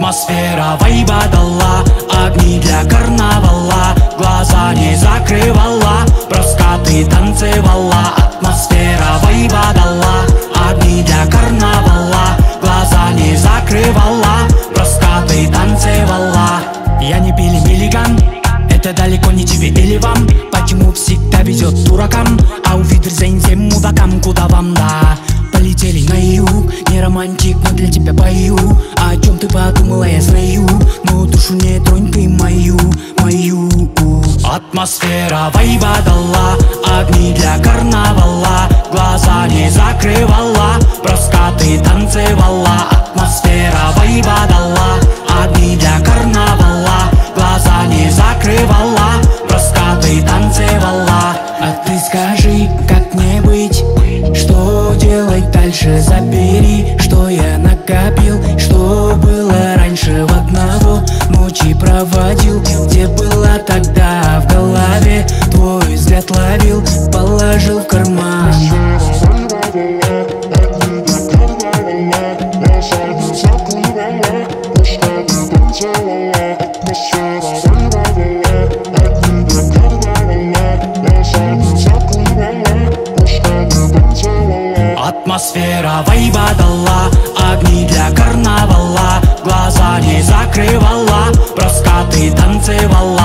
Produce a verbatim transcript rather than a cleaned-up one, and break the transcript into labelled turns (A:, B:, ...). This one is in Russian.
A: Атмосфера вайба дала, огни для карнавала, глаза не закрывала, просто ты танцевала. Атмосфера вайба дала, огни для карнавала, глаза не закрывала, просто ты танцевала. Я не Билли Миллиган, это далеко не тебе или вам. Почему всегда везет дуракам, а увидерзейн всем мудакам? Куда вам, да? Полетели на юг, не романтик, но для тебя пою. О чем ты подумала, я знаю, но душу не тронь ты мою, мою. Атмосфера вайба дала, огни для карнавала, глаза не закрывала, просто ты танцевала. Атмосфера вайба дала, огни для карнавала, глаза не закрывала, просто ты танцевала. А ты скажи, как мне быть, что делать дальше? Забери, что я накопил, что было раньше. В одного ночи проводил, где была тогда в голове. Твой взгляд ловил, положил в карман. Атмосфера вайба дала, огни для карнавала, глаза не закрывала, просто ты танцевала.